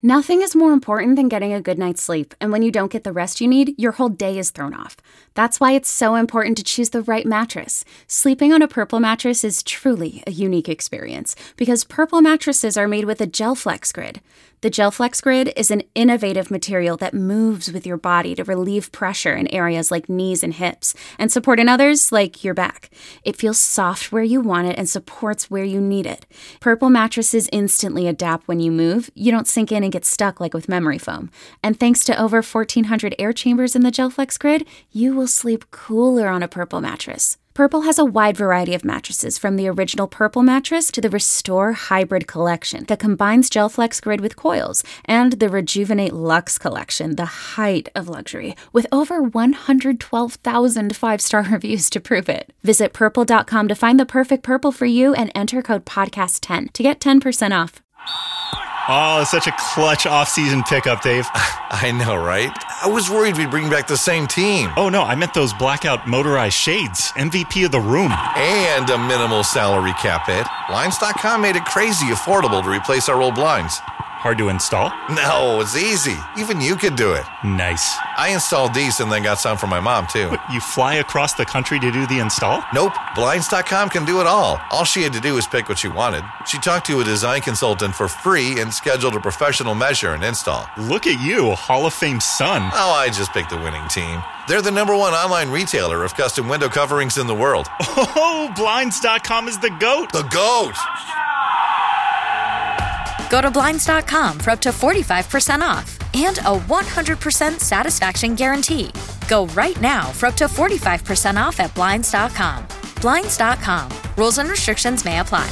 Nothing is more important than getting a good night's sleep, and when you don't get the rest you need, your whole day is thrown off. That's why it's so important to choose the right mattress. Sleeping on a Purple mattress is truly a unique experience, because Purple mattresses are made with a GelFlex Grid. The GelFlex Grid is an innovative material that moves with your body to relieve pressure in areas like knees and hips, and support in others like your back. It feels soft where you want it and supports where you need it. Purple mattresses instantly adapt when you move. You don't sink in and get stuck like with memory foam. And thanks to over 1,400 air chambers in the GelFlex Grid, you will sleep cooler on a Purple mattress. Purple has a wide variety of mattresses, from the original Purple mattress to the Restore Hybrid collection that combines GelFlex Grid with coils, and the Rejuvenate Luxe collection, the height of luxury, with over 112,000 five-star reviews to prove it. Visit purple.com to find the perfect Purple for you and enter code podcast10 to get 10% off. Oh, it's such a clutch off-season pickup, Dave. I know, right? I was worried we'd bring back the same team. Oh, no, I meant those blackout motorized shades. MVP of the room. And a minimal salary cap hit. Blinds.com made it crazy affordable to replace our old blinds. Hard to install? No, it's easy. Even you could do it. Nice. I installed these and then got some for my mom, too. What, you fly across the country to do the install? Nope. Blinds.com can do it all. All she had to do was pick what she wanted. She talked to a design consultant for free and scheduled a professional measure and install. Look at you, Hall of Fame son. Oh, I just picked the winning team. They're the #1 online retailer of custom window coverings in the world. Oh, Blinds.com is the GOAT. The GOAT! Go to Blinds.com for up to 45% off and a 100% satisfaction guarantee. Go right now for up to 45% off at Blinds.com. Blinds.com. Rules and restrictions may apply.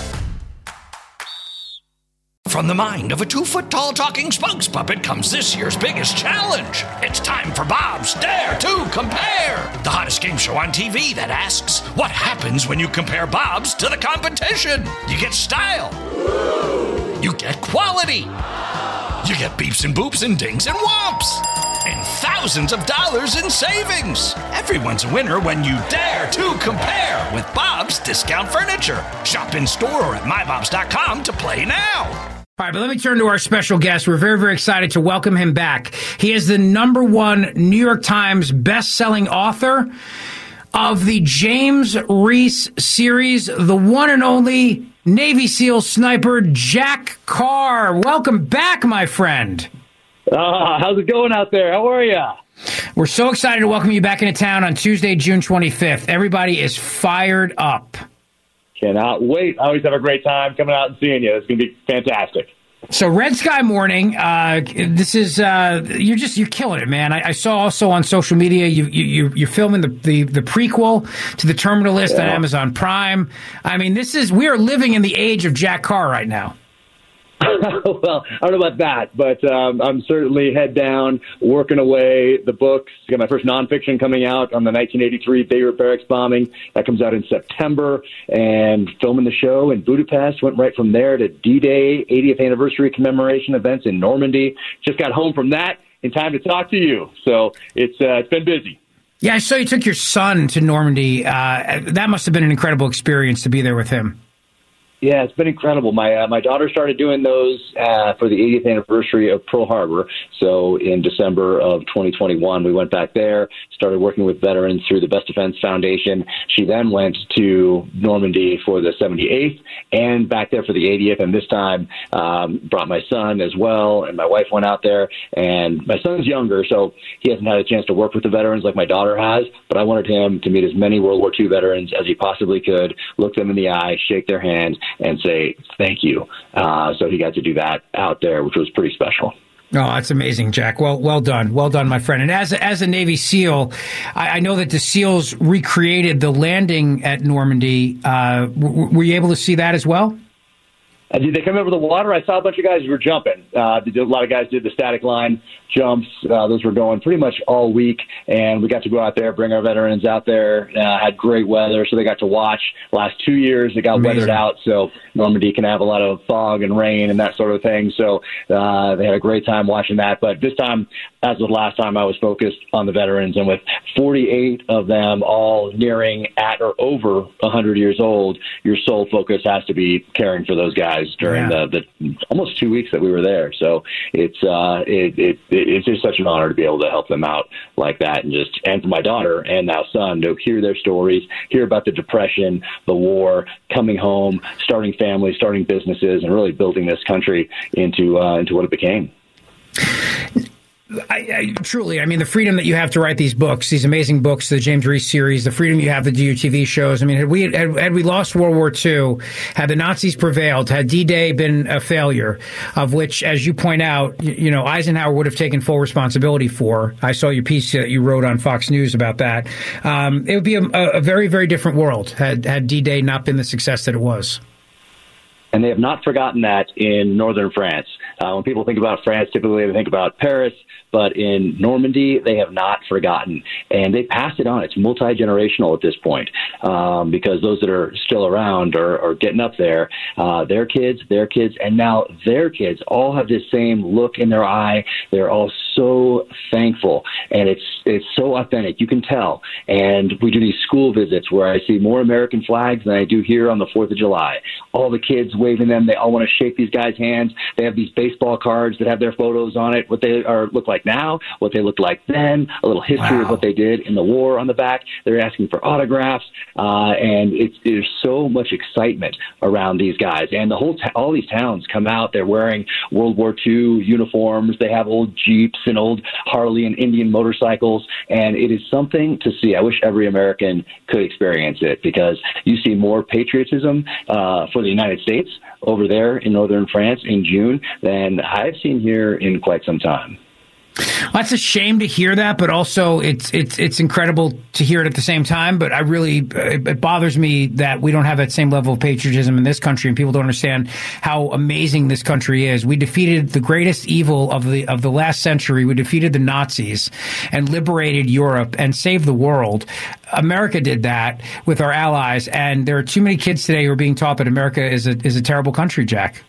From the mind of a 2-foot-tall talking spokes puppet comes this year's biggest challenge. It's time for Bob's Dare to Compare, the hottest game show on TV that asks, what happens when you compare Bob's to the competition? You get style. You get quality. You get beeps and boops and dings and whomps. And thousands of dollars in savings. Everyone's a winner when you dare to compare with Bob's Discount Furniture. Shop in store or at mybobs.com to play now. All right, but let me turn to our special guest. We're very, very excited to welcome him back. He is the #1 New York Times best-selling author of the James Reese series, the one and only Navy SEAL sniper Jack Carr. Welcome back, my friend. How's it going out there? How are you? We're so excited to welcome you back into town on Tuesday, June 25th. Everybody is fired up. Cannot wait. I always have a great time coming out and seeing you. It's going to be fantastic. So Red Sky Morning, this is you're killing it, man. I saw also on social media you're filming the prequel to The Terminal List on Amazon Prime. I mean, we are living in the age of Jack Carr right now. Well, I don't know about that, but I'm certainly head down, working away. The books, got my first nonfiction coming out on the 1983 Beirut barracks bombing. That comes out in September, and filming the show in Budapest. Went right from there to D-Day, 80th anniversary commemoration events in Normandy. Just got home from that in time to talk to you. So it's been busy. Yeah, I saw you took your son to Normandy. That must have been an incredible experience to be there with him. Yeah, it's been incredible. My daughter started doing those for the 80th anniversary of Pearl Harbor. So in December of 2021, we went back there, started working with veterans through the Best Defense Foundation. She then went to Normandy for the 78th and back there for the 80th. And this time brought my son as well. And my wife went out there. And my son's younger, so he hasn't had a chance to work with the veterans like my daughter has. But I wanted him to meet as many World War II veterans as he possibly could, look them in the eye, shake their hand, and say thank you. So he got to do that out there, which was pretty special. Oh, that's amazing, Jack. Well done. Well done, my friend. And as a Navy SEAL, I know that the SEALs recreated the landing at Normandy. Were you able to see that as well? Did they come over the water? I saw a bunch of guys who were jumping. A lot of guys did the static line jumps. Those were going pretty much all week, and we got to go out there, bring our veterans out there. Had great weather, so they got to watch. Last 2 years, it got weathered out, so Normandy can have a lot of fog and rain and that sort of thing. So they had a great time watching that. But this time, as with last time, I was focused on the veterans, and with 48 of them all nearing at or over 100 years old, your sole focus has to be caring for those guys lives during the almost 2 weeks that we were there. So it's just such an honor to be able to help them out like that, and for my daughter and now son to hear their stories, hear about the Depression, the war, coming home, starting families, starting businesses, and really building this country into what it became. I truly, the freedom that you have to write these books, these amazing books, the James Reese series, the freedom you have to do your TV shows. Had we lost World War II, had the Nazis prevailed, had D-Day been a failure, of which, as you point out, Eisenhower would have taken full responsibility for. I saw your piece that you wrote on Fox News about that. It would be a very, very different world had D-Day not been the success that it was. And they have not forgotten that in northern France. When people think about France, typically they think about Paris, but in Normandy, they have not forgotten. And they passed it on. It's multi-generational at this point, because those that are still around are getting up there. Their kids, and now their kids all have this same look in their eye. They're all so thankful, and it's so authentic. You can tell. And we do these school visits where I see more American flags than I do here on the 4th of July. All the kids waving them. They all want to shake these guys' hands. They have these baseball cards that have their photos on it, what they look like now, what they looked like then, a little history of what they did in the war on the back. They're asking for autographs, and there's so much excitement around these guys. And all these towns come out. They're wearing World War II uniforms. They have old Jeeps and old Harley and Indian motorcycles, and it is something to see. I wish every American could experience it, because you see more patriotism for the United States over there in northern France in June than I've seen here in quite some time. Well, that's a shame to hear that, but also it's incredible to hear it at the same time. But it bothers me that we don't have that same level of patriotism in this country, and people don't understand how amazing this country is. We defeated the greatest evil of the last century. We defeated the Nazis and liberated Europe and saved the world. America did that with our allies, and there are too many kids today who are being taught that America is a terrible country, Jack.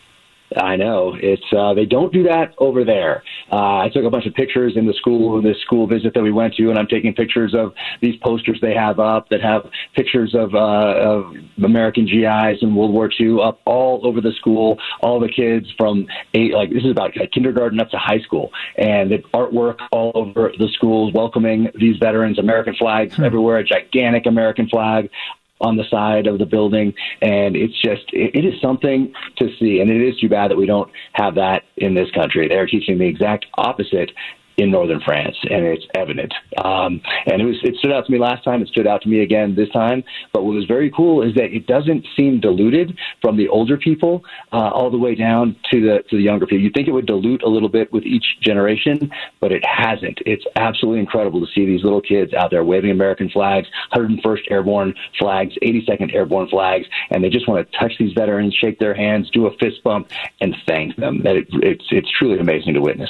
I know. It's they don't do that over there. I took a bunch of pictures in this school visit that we went to, and I'm taking pictures of these posters they have up that have pictures of American GIs in World War II up all over the school. All the kids from this is about kindergarten up to high school, and the artwork all over the schools welcoming these veterans, American flags everywhere, a gigantic American flag on the side of the building, and it is something to see, and it is too bad that we don't have that in this country. They're teaching the exact opposite in northern France, and it's evident. And it stood out to me last time. It stood out to me again this time. But what was very cool is that it doesn't seem diluted from the older people all the way down to the younger people. You'd think it would dilute a little bit with each generation, but it hasn't. It's absolutely incredible to see these little kids out there waving American flags, 101st Airborne flags, 82nd Airborne flags, and they just want to touch these veterans, shake their hands, do a fist bump, and thank them. It's truly amazing to witness.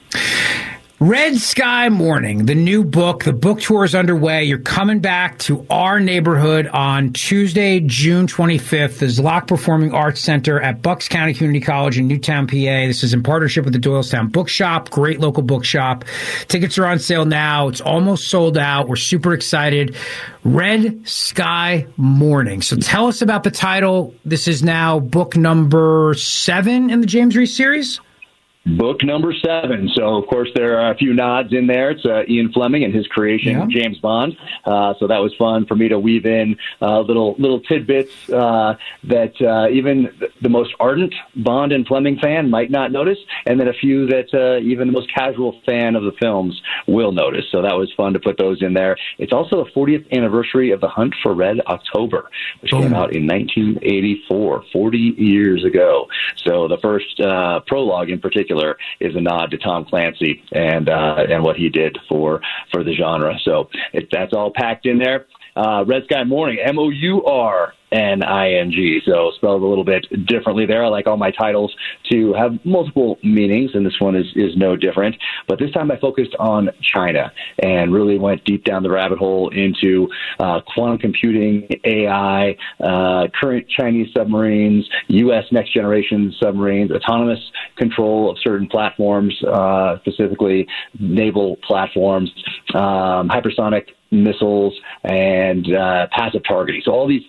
Red Sky Morning, the new book. The book tour is underway. You're coming back to our neighborhood on Tuesday, June 25th, the Zlock Performing Arts Center at Bucks County Community College in Newtown, PA. This is in partnership with the Doylestown Bookshop, great local bookshop. Tickets are on sale now. It's almost sold out. We're super excited. Red Sky Morning. So tell us about the title. This is now book number 7 in the James Reese series. Book number 7. So, of course, there are a few nods in there. It's Ian Fleming and his creation, James Bond. So that was fun for me to weave in little tidbits that even the most ardent Bond and Fleming fan might not notice, and then a few that even the most casual fan of the films will notice. So that was fun to put those in there. It's also the 40th anniversary of The Hunt for Red October, which came out in 1984, 40 years ago. So the first prologue in particular is a nod to Tom Clancy and what he did for the genre. So that's all packed in there. Red Sky Morning, Mourning, so spelled a little bit differently there. I like all my titles to have multiple meanings, and this one is no different. But this time I focused on China and really went deep down the rabbit hole into quantum computing, AI, current Chinese submarines, U.S. next-generation submarines, autonomous control of certain platforms, specifically naval platforms, hypersonic missiles, and passive targeting. So all these things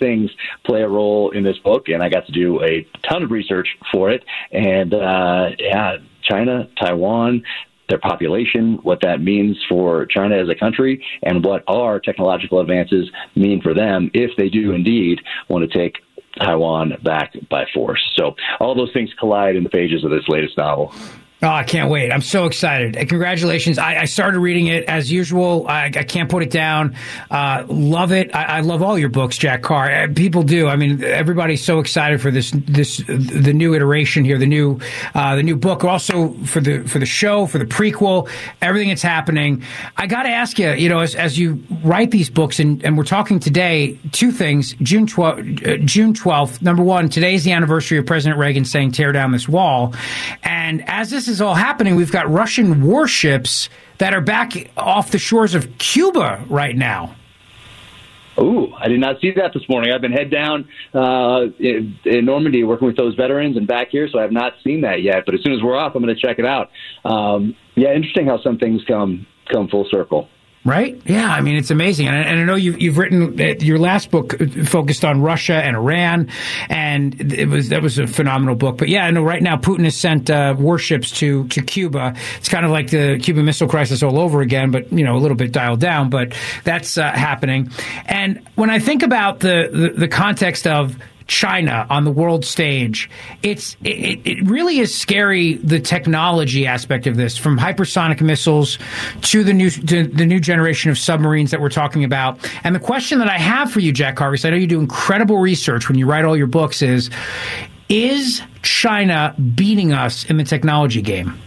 play a role in this book, and I got to do a ton of research for it. And China, Taiwan, their population, what that means for China as a country, and what our technological advances mean for them if they do indeed want to take Taiwan back by force. So all those things collide in the pages of this latest novel. Oh, I can't wait. I'm so excited. Congratulations. I started reading it as usual. I can't put it down. Love it. I love all your books, Jack Carr. People do. I mean, everybody's so excited for the new iteration here, the new book, also for the show, for the prequel, everything that's happening. I got to ask you, as you write these books, and we're talking today, two things, June 12th. Number one, today's the anniversary of President Reagan saying, tear down this wall. And as this is all happening, we've got Russian warships that are back off the shores of Cuba right now. Ooh, I did not see that this morning. I've been head down in Normandy working with those veterans and back here, so I have not seen that yet. But as soon as we're off, I'm going to check it out. Interesting how some things come full circle. Right? Yeah, I mean, it's amazing. And I know you've written your last book focused on Russia and Iran, and that was a phenomenal book. But yeah, I know right now Putin has sent warships to Cuba. It's kind of like the Cuban Missile Crisis all over again, but, a little bit dialed down. But that's happening. And when I think about the context of China on the world stage, it really is scary, the technology aspect of this, from hypersonic missiles to the new generation of submarines that we're talking about. And the question that I have for you, Jack Carr, because I know you do incredible research when you write all your books, is China beating us in the technology game?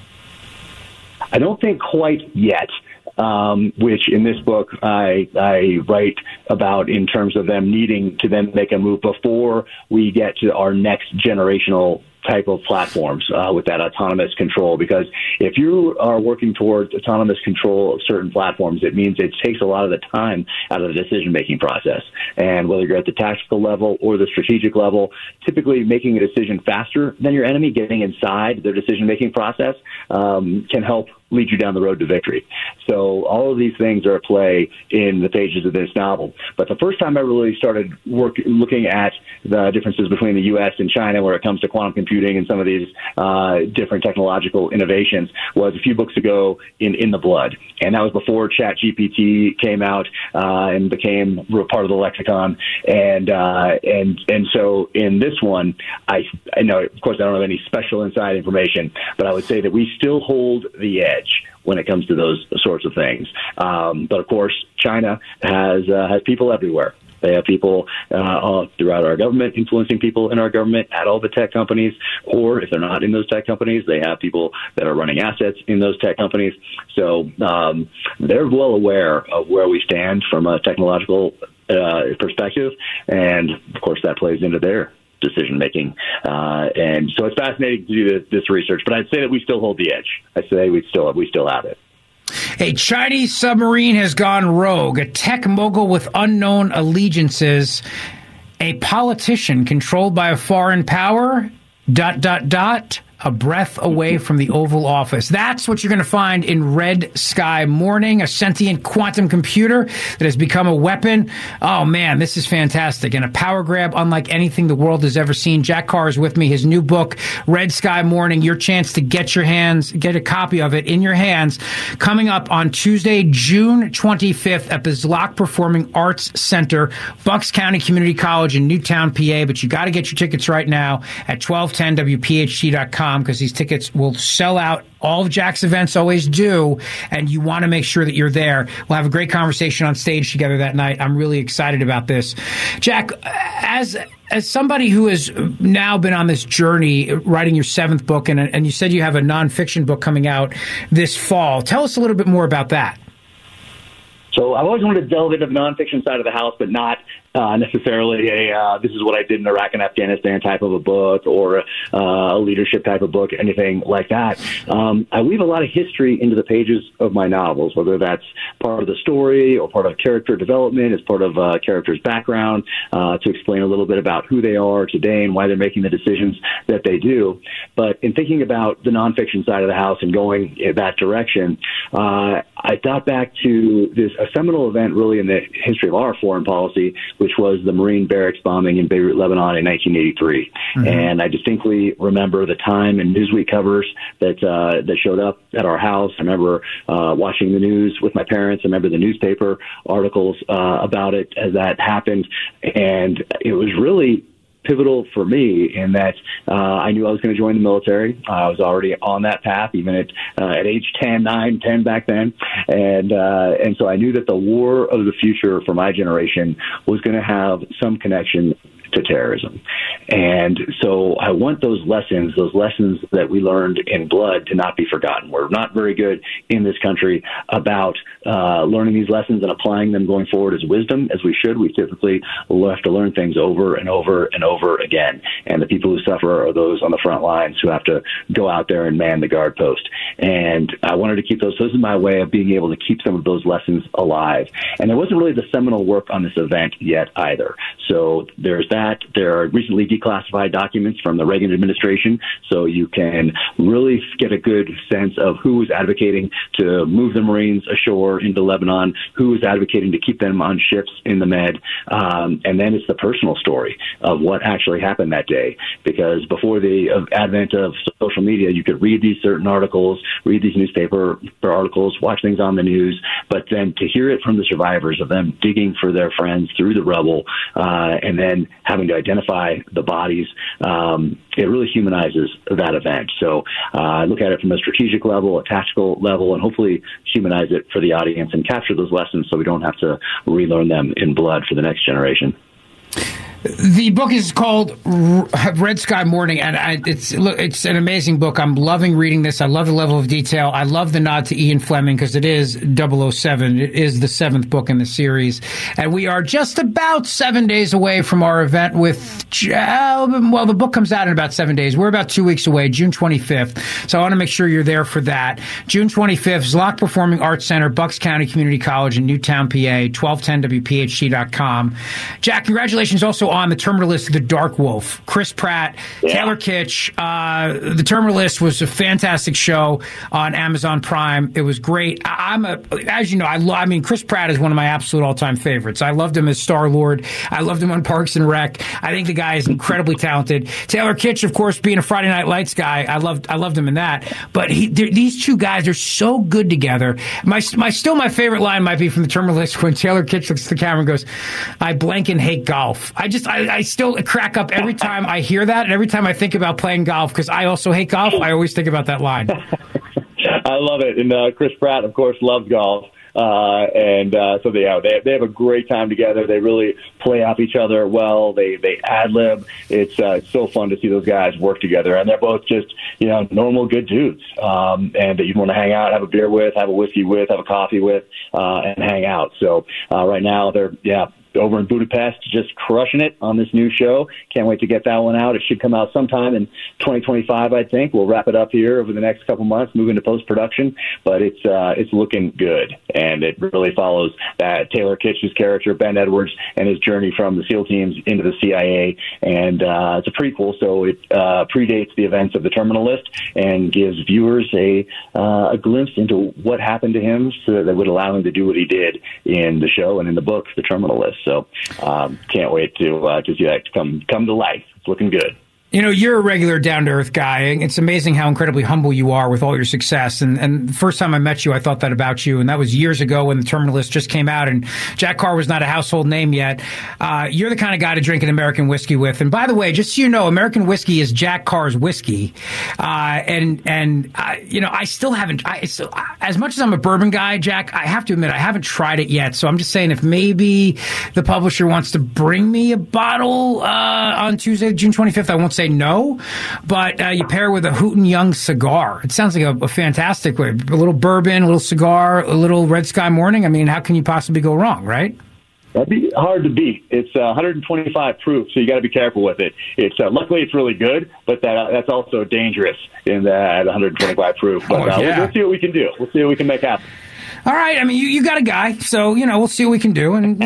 I don't think quite yet. Which in this book I write about in terms of them needing to then make a move before we get to our next generational type of platforms with that autonomous control. Because if you are working towards autonomous control of certain platforms, it means it takes a lot of the time out of the decision-making process. And whether you're at the tactical level or the strategic level, typically making a decision faster than your enemy, getting inside their decision-making process, can help lead you down the road to victory. So all of these things are at play in the pages of this novel. But the first time I really started looking at the differences between the U.S. and China where it comes to quantum computing and some of these different technological innovations was a few books ago in the Blood. And that was before ChatGPT came out and became part of the lexicon. And so in this one, I know, of course, I don't have any special inside information, but I would say that we still hold the edge when it comes to those sorts of things. But of course, China has people everywhere. They have people throughout our government influencing people in our government at all the tech companies, or if they're not in those tech companies, they have people that are running assets in those tech companies. So they're well aware of where we stand from a technological perspective, and of course that plays into their decision-making. And so it's fascinating to do this research, but I'd say that we still hold the edge. I say we still have it. A Chinese submarine has gone rogue. A tech mogul with unknown allegiances. A politician controlled by a foreign power. ... A breath away from the Oval Office. That's what you're going to find in Red Sky Morning, a sentient quantum computer that has become a weapon. Oh, man, this is fantastic. And a power grab unlike anything the world has ever seen. Jack Carr is with me. His new book, Red Sky Morning, your chance to get a copy of it in your hands, coming up on Tuesday, June 25th at the Zlock Performing Arts Center, Bucks County Community College in Newtown, PA. But you got to get your tickets right now at 1210wpht.com. Because these tickets will sell out. All of Jack's events always do, and you want to make sure that you're there. We'll have a great conversation on stage together that night. I'm really excited about this. Jack, as somebody who has now been on this journey writing your 7th book, and you said you have a nonfiction book coming out this fall, tell us a little bit more about that. So I've always wanted to delve into the nonfiction side of the house, but not necessarily this is what I did in Iraq and Afghanistan type of a book, or a leadership type of book, anything like that. I weave a lot of history into the pages of my novels, whether that's part of the story or part of character development, as part of a character's background, to explain a little bit about who they are today and why they're making the decisions that they do. But in thinking about the nonfiction side of the house and going in that direction, I thought back to a seminal event really in the history of our foreign policy, which was the Marine barracks bombing in Beirut, Lebanon in 1983. Mm-hmm. And I distinctly remember the Time and Newsweek covers that showed up at our house. I remember watching the news with my parents. I remember the newspaper articles about it as that happened. And it was really pivotal for me in that I knew I was going to join the military. I was already on that path, even at age 10 back then. And so I knew that the war of the future for my generation was going to have some connection to terrorism. And so I want those lessons that we learned in blood to not be forgotten. We're not very good in this country about learning these lessons and applying them going forward as wisdom, as we should. We typically have to learn things over and over and over again. And the people who suffer are those on the front lines who have to go out there and man the guard post. And I wanted to keep those. So this is my way of being able to keep some of those lessons alive. And there wasn't really the seminal work on this event yet either. So there's that. There are recently declassified documents from the Reagan administration, so you can really get a good sense of who was advocating to move the Marines ashore into Lebanon, who was advocating to keep them on ships in the Med, and then it's the personal story of what actually happened that day. Because before the advent of social media, you could read these certain articles, read these newspaper articles, watch things on the news, but then to hear it from the survivors of them digging for their friends through the rubble, and then having to identify the bodies, it really humanizes that event. So I look at it from a strategic level, a tactical level, and hopefully humanize it for the audience and capture those lessons so we don't have to relearn them in blood for the next generation. The book is called Red Sky Morning, and it's an amazing book. I'm loving reading this. I love the level of detail. I love the nod to Ian Fleming because it is 007. It is the 7th book in the series. And we are just about 7 days away from our event with, well, the book comes out in about 7 days. We're about 2 weeks away, June 25th. So I want to make sure you're there for that. June 25th, Zlock Performing Arts Center, Bucks County Community College in Newtown, PA, 1210wpht.com. Jack, congratulations also on The Terminalist of the Dark Wolf. Chris Pratt, Taylor Kitsch. The Terminalist was a fantastic show on Amazon Prime. It was great. As you know, Chris Pratt is one of my absolute all-time favorites. I loved him as Star-Lord. I loved him on Parks and Rec. I think the guy is incredibly talented. Taylor Kitsch, of course, being a Friday Night Lights guy, I loved him in that. But these two guys are so good together. My favorite line might be from The Terminalist when Taylor Kitsch looks at the camera and goes, "I blank and hate golf." I still crack up every time I hear that, and every time I think about playing golf, because I also hate golf. I always think about that line. I love it. And Chris Pratt, of course, loves golf. So they have a great time together. They really play off each other well. They ad-lib. It's so fun to see those guys work together. And they're both just, normal good dudes. And that you want to hang out, have a beer with, have a whiskey with, have a coffee with, and hang out. So right now they're, over in Budapest, just crushing it on this new show. Can't wait to get that one out. It should come out sometime in 2025, I think. We'll wrap it up here over the next couple months, move into post-production, but it's looking good. And it really follows that Taylor Kitsch's character, Ben Edwards, and his journey from the SEAL teams into the CIA. And it's a prequel, so it predates the events of The Terminalist and gives viewers a glimpse into what happened to him so that would allow him to do what he did in the show and in the book, The Terminalist. So can't wait to see that come to life. It's looking good. You're a regular down-to-earth guy. It's amazing how incredibly humble you are with all your success. And the first time I met you, I thought that about you. And that was years ago when The Terminalist just came out and Jack Carr was not a household name yet. You're the kind of guy to drink an American whiskey with. And by the way, just so you know, American whiskey is Jack Carr's whiskey. I still haven't, as much as I'm a bourbon guy, Jack, I have to admit, I haven't tried it yet. So I'm just saying if maybe the publisher wants to bring me a bottle on Tuesday, June 25th, I won't say no, but you pair it with a Hooten Young cigar. It sounds like a fantastic way. A little bourbon, a little cigar, a little Red Sky Morning. I mean, how can you possibly go wrong, right? That'd be hard to beat. It's 125 proof, so you got to be careful with it. It's luckily it's really good, but that's also dangerous in that 125 proof. But we'll see what we can do. We'll see what we can make happen. All right. I mean, you got a guy, so, we'll see what we can do. And,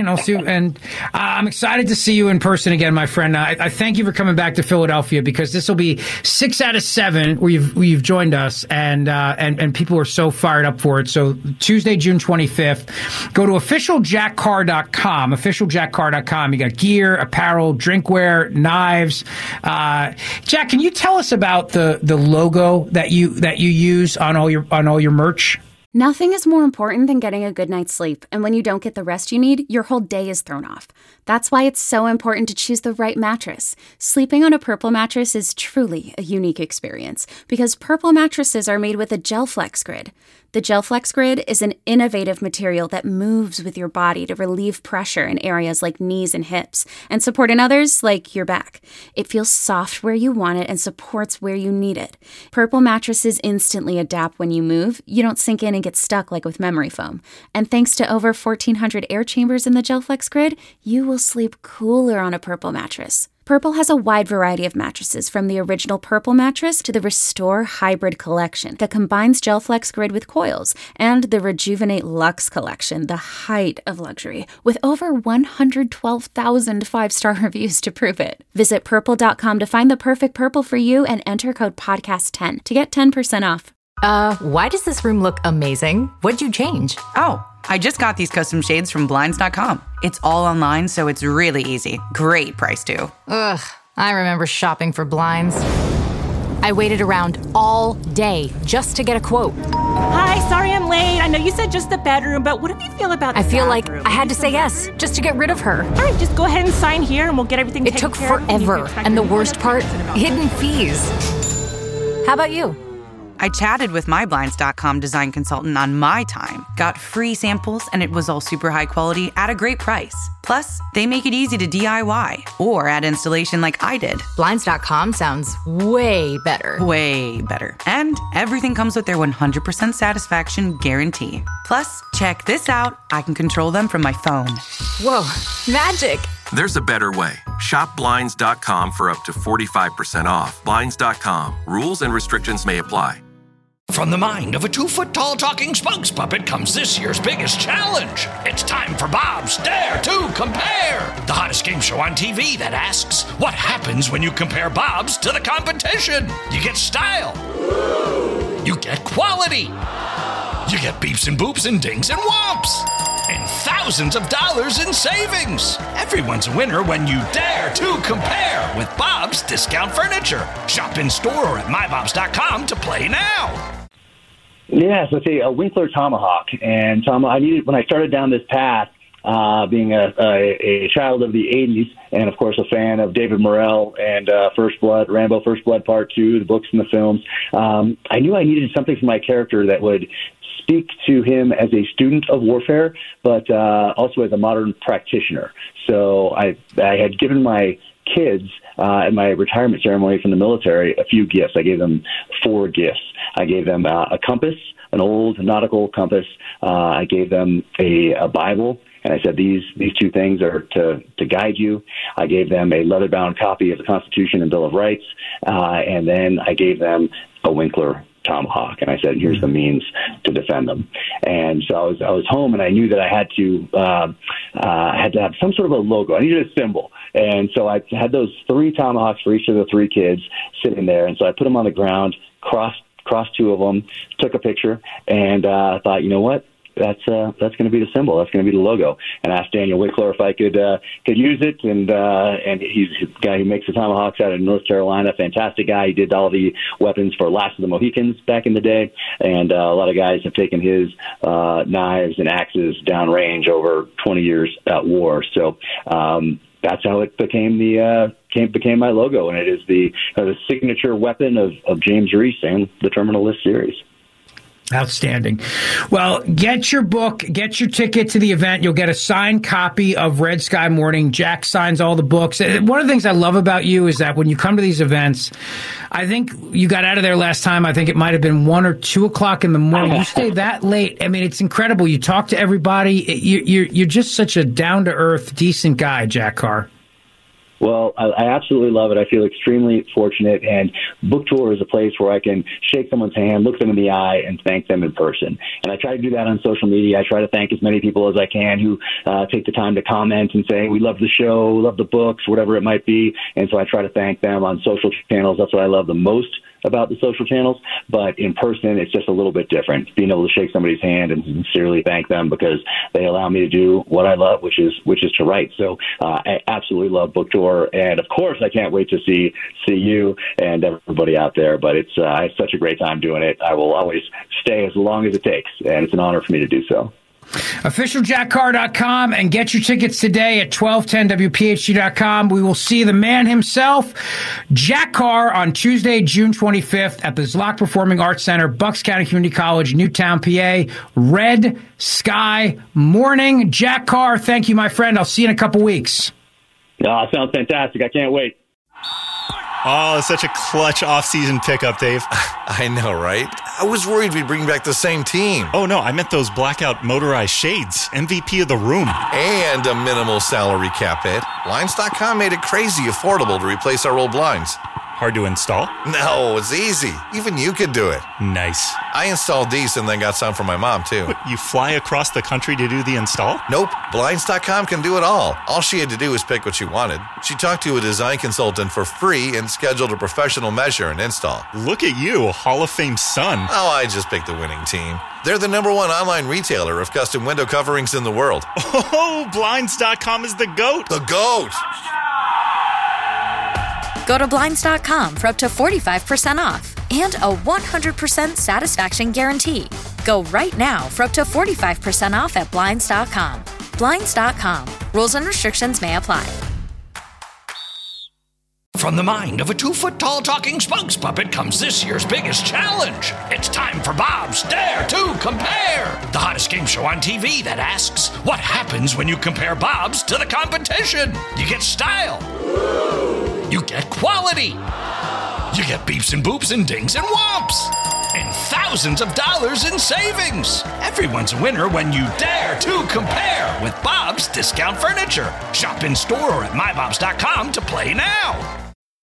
I'm excited to see you in person again, my friend. I thank you for coming back to Philadelphia, because this will be 6 out of 7 where you've joined us, and people are so fired up for it. So Tuesday, June 25th, go to officialjackcarr.com, officialjackcarr.com. You got gear, apparel, drinkware, knives. Jack, can you tell us about the logo that you use on all your merch? Nothing is more important than getting a good night's sleep, and when you don't get the rest you need, your whole day is thrown off. That's why it's so important to choose the right mattress. Sleeping on a Purple mattress is truly a unique experience, because Purple mattresses are made with a GelFlex Grid. The GelFlex Grid is an innovative material that moves with your body to relieve pressure in areas like knees and hips, and support in others like your back. It feels soft where you want it and supports where you need it. Purple mattresses instantly adapt when you move. You don't sink in and get stuck like with memory foam. And thanks to over 1,400 air chambers in the GelFlex Grid, you will sleep cooler on a Purple mattress. Purple has a wide variety of mattresses, from the original Purple mattress to the Restore Hybrid collection that combines GelFlex Grid with coils, and the Rejuvenate Luxe collection, the height of luxury, with over 112,000 five-star reviews to prove it. Visit purple.com to find the perfect Purple for you and enter code podcast10 to get 10% off. Why does this room look amazing? What'd you change? Oh, I just got these custom shades from Blinds.com. It's all online, so it's really easy. Great price, too. Ugh, I remember shopping for blinds. I waited around all day just to get a quote. Hi, sorry I'm late. I know you said just the bedroom, but what do you feel about the I feel bathroom? like I had to say yes just to get rid of her. All right, just go ahead and sign here and we'll get everything taken care of. It took forever, and the worst part, hidden fees. How about you? I chatted with my Blinds.com design consultant on my time, got free samples, and it was all super high quality at a great price. Plus, they make it easy to DIY or add installation like I did. Blinds.com sounds way better. Way better. And everything comes with their 100% satisfaction guarantee. Plus, check this out. I can control them from my phone. Whoa, magic. There's a better way. Shop Blinds.com for up to 45% off. Blinds.com. Rules and restrictions may apply. From the mind of a 2-foot-tall talking spokes puppet comes this year's biggest challenge. It's time for Bob's Dare to Compare, the hottest game show on TV that asks, what happens when you compare Bob's to the competition? You get style. You get quality. You get beeps and boops and dings and whomps. And thousands of dollars in savings. Everyone's a winner when you dare to compare with Bob's Discount Furniture. Shop in store or at mybobs.com to play now. Yeah, so it's a Winkler Tomahawk. And I needed, when I started down this path, being a child of the 80s, and of course a fan of David Morrell and First Blood, Rambo First Blood Part 2, the books and the films, I knew I needed something for my character that would speak to him as a student of warfare, but also as a modern practitioner. So I had given my kids at my retirement ceremony from the military a few gifts. I gave them 4 gifts. I gave them a compass, an old nautical compass. I gave them a Bible, and I said these 2 things are to guide you. I gave them a leather-bound copy of the Constitution and Bill of Rights, and then I gave them a Winkler Tomahawk, and I said, here's the means to defend them. And so I was home, and I knew that I had to have some sort of a logo. I needed a symbol. And so I had those 3 tomahawks for each of the 3 kids sitting there. And so I put them on the ground, crossed 2 of them, took a picture, and thought, you know what? That's going to be the symbol. That's going to be the logo. And asked Daniel Winkler if I could use it. And he's a guy who makes the tomahawks out of North Carolina. Fantastic guy. He did all the weapons for Last of the Mohicans back in the day. And a lot of guys have taken his knives and axes downrange over 20 years at war. So that's how it became became my logo, and it is the signature weapon of James Reese and the Terminal List series. Outstanding. Well, get your book, get your ticket to the event. You'll get a signed copy of Red Sky Morning. Jack signs all the books. One of the things I love about you is that when you come to these events, I think you got out of there last time. I think it might have been 1 or 2 o'clock in the morning. You stay that late. I mean, it's incredible. You talk to everybody. You're just such a down-to-earth, decent guy, Jack Carr. Well, I absolutely love it. I feel extremely fortunate, and Book Tour is a place where I can shake someone's hand, look them in the eye, and thank them in person. And I try to do that on social media. I try to thank as many people as I can who take the time to comment and say, we love the show, we love the books, whatever it might be. And so I try to thank them on social channels. That's what I love the most about the social channels, but in person, it's just a little bit different. Being able to shake somebody's hand and sincerely thank them because they allow me to do what I love, which is to write. So I absolutely love Book Tour, and of course, I can't wait to see you and everybody out there. But I have such a great time doing it. I will always stay as long as it takes, and it's an honor for me to do so. OfficialJackCarr.com and get your tickets today at 1210WPHT.com. We will see the man himself, Jack Carr, on Tuesday, June 25th at the Zlock Performing Arts Center, Bucks County Community College, Newtown, PA. Red Sky Morning. Jack Carr, thank you, my friend. I'll see you in a couple weeks. Sounds fantastic. I can't wait. Oh, such a clutch off-season pickup, Dave. I know, right? I was worried we'd bring back the same team. Oh, no, I meant those blackout motorized shades. MVP of the room. And a minimal salary cap hit. Blinds.com made it crazy affordable to replace our old blinds. Hard to install? No, it's easy. Even you could do it. Nice. I installed these and then got some for my mom, too. What, you fly across the country to do the install? Nope. Blinds.com can do it all. All she had to do was pick what she wanted. She talked to a design consultant for free and scheduled a professional measure and install. Look at you, Hall of Fame son. Oh, I just picked the winning team. They're the #1 online retailer of custom window coverings in the world. Oh, Blinds.com is the GOAT. The GOAT! Go to Blinds.com for up to 45% off and a 100% satisfaction guarantee. Go right now for up to 45% off at Blinds.com. Blinds.com. Rules and restrictions may apply. From the mind of a 2-foot-tall talking spokes puppet comes this year's biggest challenge. It's time for Bob's Dare to Compare, the hottest game show on TV that asks, what happens when you compare Bob's to the competition? You get style. You get quality. You get beeps and boops and dings and whomps. And thousands of dollars in savings. Everyone's a winner when you dare to compare with Bob's Discount Furniture. Shop in store or at mybobs.com to play now.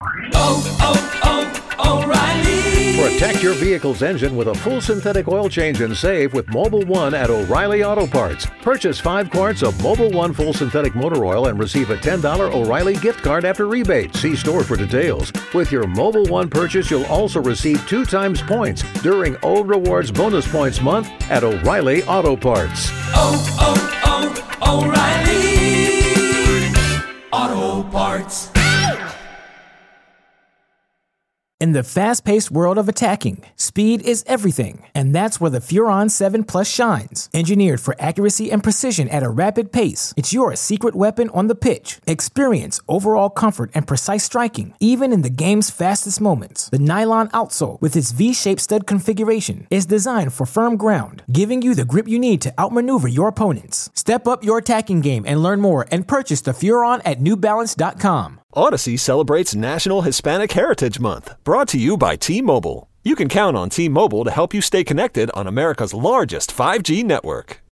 O'Reilly. Protect your vehicle's engine with a full synthetic oil change and save with Mobil 1 at O'Reilly Auto Parts. Purchase 5 quarts of Mobil 1 full synthetic motor oil and receive a $10 O'Reilly gift card after rebate. See store for details. With your Mobil 1 purchase, you'll also receive 2 times points during O Rewards Bonus Points Month at O'Reilly Auto Parts. O'Reilly Auto Parts. In the fast-paced world of attacking, speed is everything, and that's where the Furon 7 Plus shines. Engineered for accuracy and precision at a rapid pace, it's your secret weapon on the pitch. Experience overall comfort and precise striking, even in the game's fastest moments. The nylon outsole, with its V-shaped stud configuration, is designed for firm ground, giving you the grip you need to outmaneuver your opponents. Step up your attacking game and learn more and purchase the Furon at NewBalance.com. Odyssey celebrates National Hispanic Heritage Month, brought to you by T-Mobile. You can count on T-Mobile to help you stay connected on America's largest 5G network.